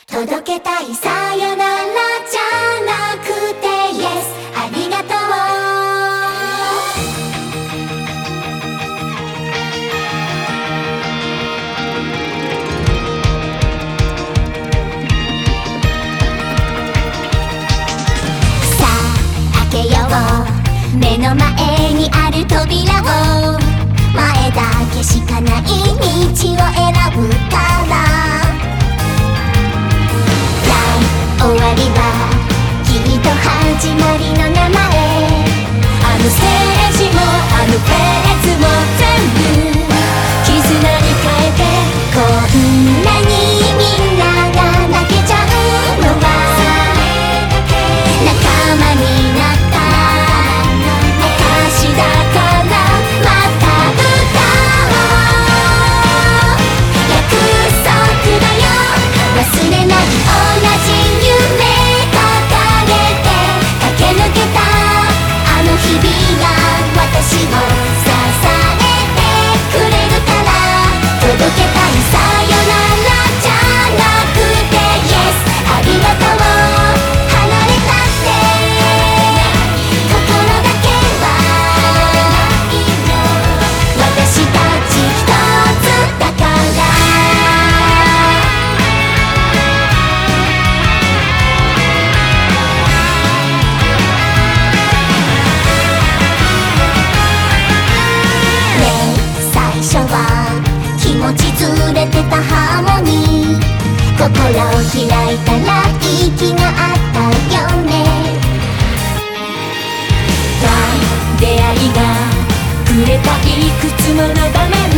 届けたいさよならじゃなくて Yes ありがとう。さあ開けよう目の前にある扉を、前だけしかない道を選ぶから終わりはきっと始まりの名前。あのステージもあのフェーズも全部絆に変えて、こんなにみんなが泣けちゃうのは仲間になった証だから、また歌おう約束だよ、忘れない同じ私を支えてくれるから、届けたいさよならじゃなくて Yes ありがとう。離れたって心だけは私たち一つだから。気持ちずれてたハーモニー、心を開いたら息があったよね。出会いがくれたいくつもの場面